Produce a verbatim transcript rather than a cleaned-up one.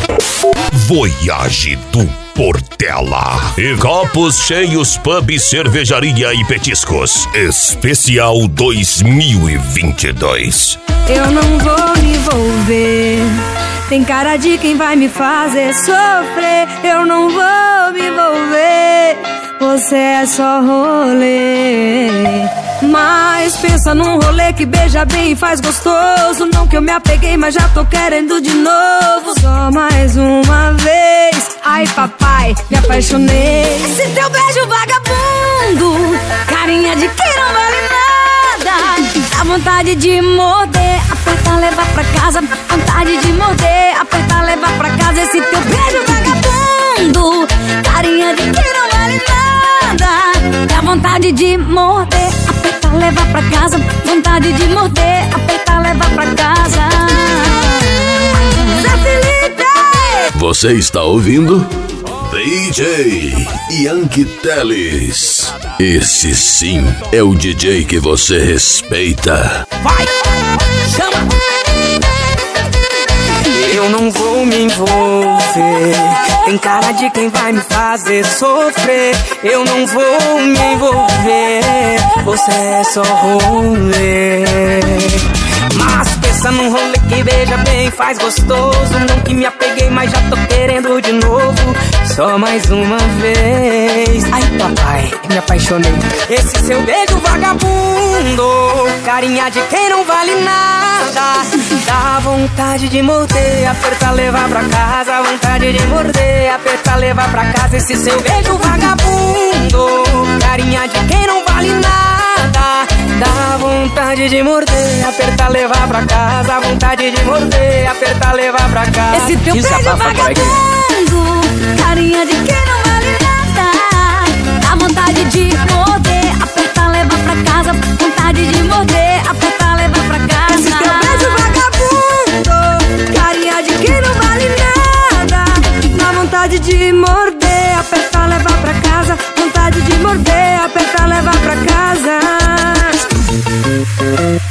Voyage do Portela. E copos cheios, pub, cervejaria e petiscos. Especial dois mil e vinte e dois. Eu não vou me envolver, tem cara de quem vai me fazer sofrer. Eu não vou me envolver, você é só rolê. Mas pensa num rolê que beija bem e faz gostoso. Não que eu me apeguei, mas já tô querendo de novo. Só mais uma vez. Ai papai, me apaixonei. Esse teu beijo vagabundo, carinha de quem não vale nada. Dá vontade de morder, apertar, levar pra casa. Vontade de morder, apertar, levar pra casa. Esse teu beijo vagabundo, carinha de quem não vale nada. Dá vontade de morder, apertar, levar pra casa. Vontade de morder, apertar, levar pra casa. Zé Felipe! Você está ouvindo? D J Yankee Teles. Esse sim é o D J que você respeita. Vai! Chama! Eu não vou me envolver, tem cara de quem vai me fazer sofrer. Eu não vou me envolver, você é só rolê. Mas pensa num rolê que beija bem, faz gostoso. Não que me apeguei, mas já tô querendo de novo. Só mais uma vez. Ai papai, me apaixonei. Esse seu beijo vagabundo, carinha de quem não vale nada. Dá vontade de morder, apertar, levar pra casa. Vontade de morder, apertar, levar pra casa. Esse seu beijo vagabundo, carinha de quem não vale nada. Dá vontade de morder, apertar, levar pra casa. Vontade de morder, apertar, levar pra casa. Esse teu beijo vagabundo, carinha de quem não vale nada. Dá vontade de morder, apertar, levar pra casa. Vontade de morder, apertar, levar pra casa. Esse teu beijo vagabundo, carinha de quem não vale nada. Dá vontade de morder, apertar, levar pra casa. Vontade de morder, apertar, levar pra casa.